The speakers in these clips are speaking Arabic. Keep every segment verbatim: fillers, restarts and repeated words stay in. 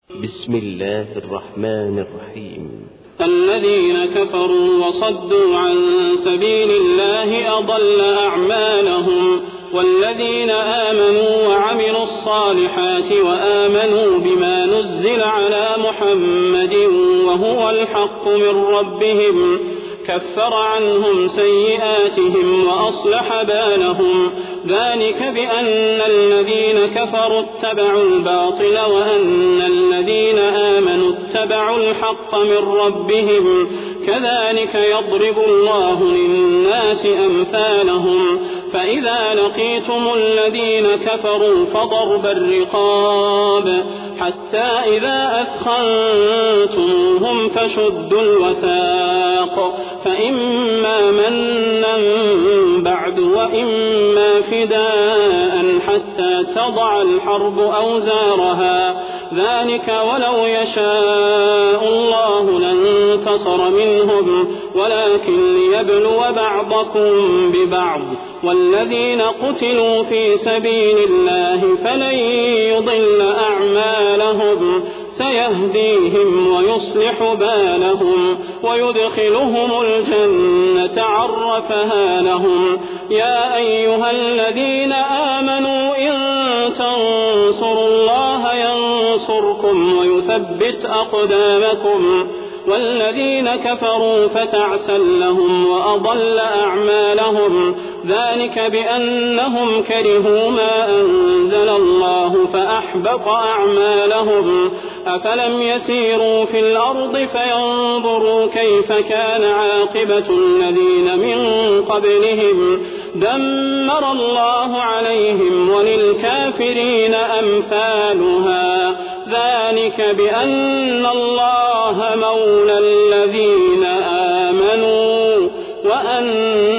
بسم الله الرحمن الرحيم. الذين كفروا وصدوا عن سبيل الله أضل أعمالهم، والذين آمنوا وعملوا الصالحات وآمنوا بما نزل على محمد وهو الحق من ربهم كفر عنهم سيئاتهم وأصلح بالهم، ذلك بأن الذين كفروا اتبعوا الباطل وأن الذين آمنوا اتبعوا الحق من ربهم، كذلك يضرب الله للناس أمثالهم. فإذا لقيتم الذين كفروا فضرب الرقاب حتى إذا أثخنتموهم فشدوا الوثاق، فإما منا بعد وإما فداء حتى تضع الحرب أوزارها، ذلك ولو يشاء الله لانتصر منهم ولكن ليبلو بعضكم ببعض، والذين قتلوا في سبيل الله فلن يضل أعمالهم، سيهديهم ويصلح بالهم ويدخلهم الجنة عرفها لهم. يا أيها الذين آمنوا إن تنصروا الله ينصركم ويثبت أقدامكم، والذين كفروا فتعسا لهم وأضل أعمالهم، ذلك بأنهم كرهوا ما أنزل الله فأحبط أعمالهم. أفلم يسيروا في الأرض فينظروا كيف كان عاقبة الذين من قبلهم، دمر الله عليهم وللكافرين أمثالها، ذلك بأن الله مولى الذين آمنوا وأن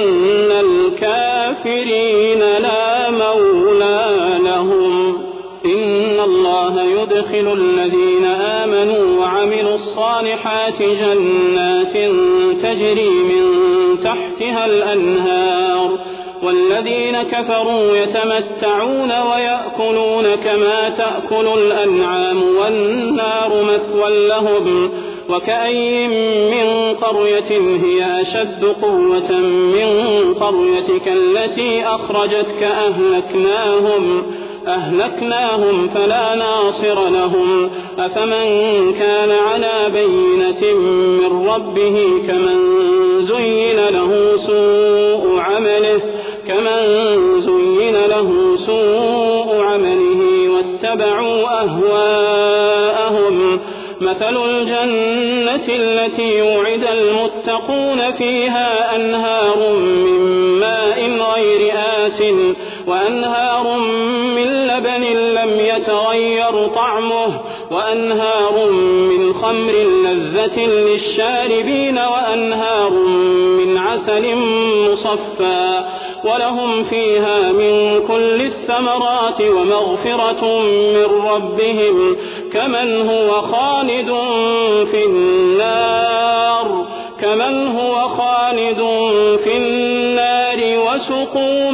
الكافرين لا مولى لهم. إن الله يدخل الذين آمنوا وعملوا الصالحات جنات تجري من تحتها الأنهار، والذين كفروا يتمتعون ويأكلون كما تأكل الأنعام والنار مثوى لهم. وكأي من قرية هي أشد قوة من قريتك التي أخرجتك أهلكناهم أهلكناهم فلا ناصر لهم. أفمن كان على بينة من ربه كمن زين له سوء عمله كمن زين له سوء عمله واتبعوا أهواءهم. مثل الجنة التي وعد المتقون فيها أنهار من ماء غير آسٍ وأنهار من لبن لم يتغير طعمه وأنهار من خمر لذة للشاربين وأنهار من عسل مصفى، ولهم فيها من كل الثمرات ومغفرة من ربهم، كمن هو خالد في النار كمن هو خالد في النار وسقوا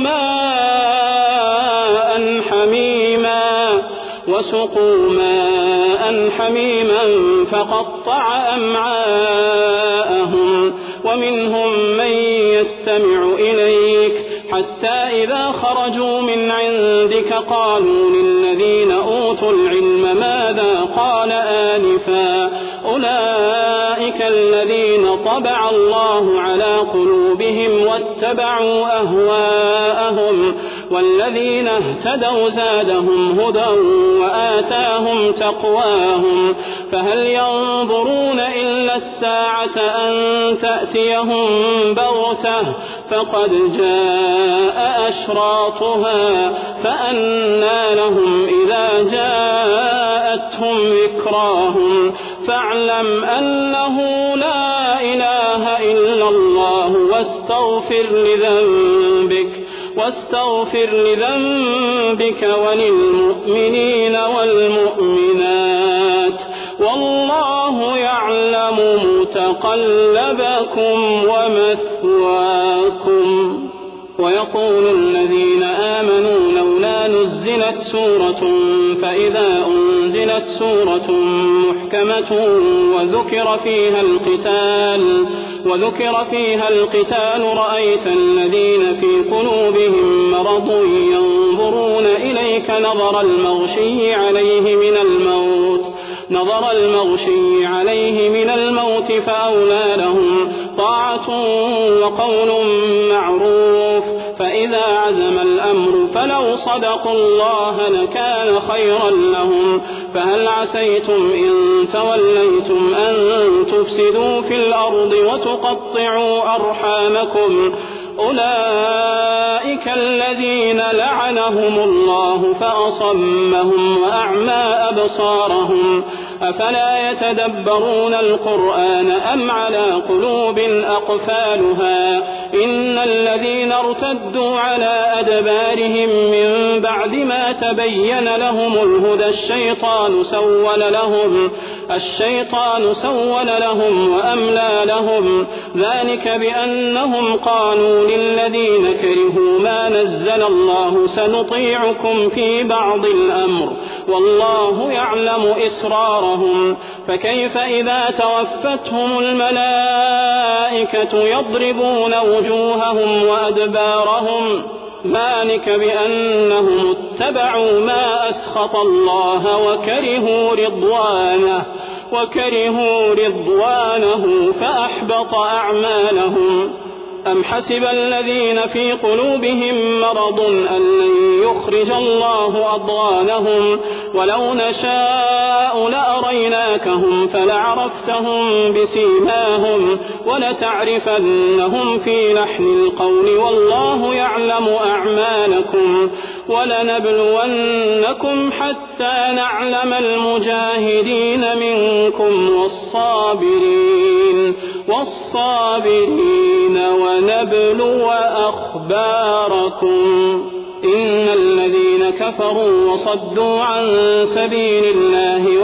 ماء حميما وسقوا ماء حميما فقطع أمعاءهم. ومنهم من يستمع إليك حتى إذا خرجوا من عندك قالوا للذين أوتوا العلم ماذا قال آنفا، أولئك الذين طبع الله على قلوبهم واتبعوا أهواءهم، والذين اهتدوا زادهم هدى وآتاهم تقواهم. فهل ينظرون إلا الساعة أن تأتيهم بغتة فقد جاء أشراطها، فأنى لهم إذا جاءتهم ذكراهم. فاعلم أنه لا إله إلا الله واستغفر لذنبك واستغفر لذنبك وللمؤمنين والمؤمنات، والله يعلم متقلبكم ومثواكم. ويقول الذين آمنوا لولا نزلت سورة فإذا أنزل أنزلت سورة محكمة وذكر فيها القتال وذكر فيها القتال رأيت الذين في قلوبهم مرض ينظرون إليك نظر المغشي عليه من الموت نظر المغشي عليه من الموت فأولى لهم طاعة وقول معروف فإذا عزم الأمر فلو صدقوا الله لكان خيرا لهم فهل عسيتم إن توليتم أن تفسدوا في الأرض وتقطعوا أرحامكم أولئك الذين لعنهم الله فأصمهم وأعمى أبصارهم أفلا يتدبرون القرآن أم على قلوب أقفالها إن الذين ارتدوا على أدبارهم من بعد ما تبين لهم الهدى الشيطان سول لهم الشيطان سول لهم وأملى لهم ذلك بأنهم قالوا للذين كرهوا ما نزل الله سنطيعكم في بعض الأمر والله يعلم إسرارهم فكيف إذا توفتهم الملائكة يضربون وجوههم وأدبارهم ذلك بأنهم اتبعوا ما أسخط الله وكرهوا رضوانه وكرهوا رضوانه فأحبط أعمالهم أم حسب الذين في قلوبهم مرض أن لن يخرج الله أضغانهم ولو نشاء لأريناكهم فلعرفتهم بسيماهم ولتعرفنهم في لحن القول والله يعلم أعمالكم ولنبلونكم حتى نعلم المجاهدين منكم والصابرين والصابرين ونبلو أخباركم إن الذين كفروا وصدوا عن سبيل الله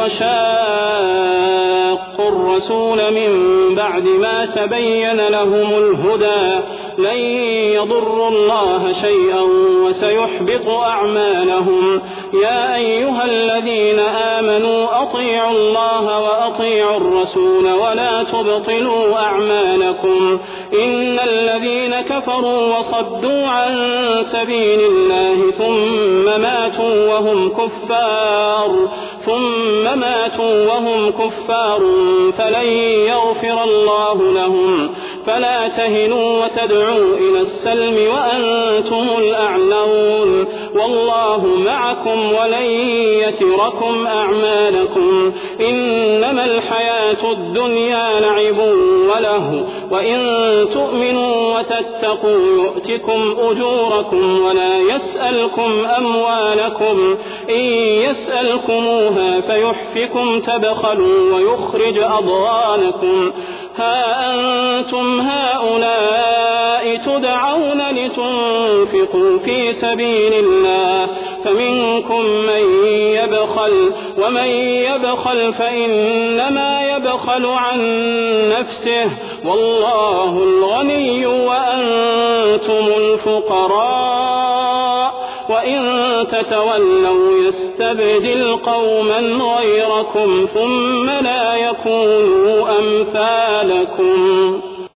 وشاقوا الرسول من بعد ما تبين لهم الهدى لن يضروا الله شيئا وسيحبط أعمالهم يا أيها الذين آمنوا أطيعوا الله وأطيعوا الرسول ولا تبطلوا أعمالكم إن الذين كفروا وصدوا عن سبيل الله ثم ماتوا وهم كفار ثم ماتوا وهم كفار فلن يغفر الله لهم فلا تهنوا وتدعوا إلى السلم وأنتم الأعلون والله معكم ولن يتركم أعمالكم إنما الحياة الدنيا لعب وله وإن تؤمنوا وتتقوا يؤتكم أجوركم ولا يسألكم أموالكم إن يسألكموها فيحفكم تبخلوا ويخرج أضغانكم ها أنتم هؤلاء تدعون لتنفقوا في سبيل الله فمنكم من يبخل ومن يبخل فإنما يبخل عن نفسه والله الغني وأنتم الفقراء وإن تتولوا يستبدل قوما غيركم ثم لا يكونوا أمثالكم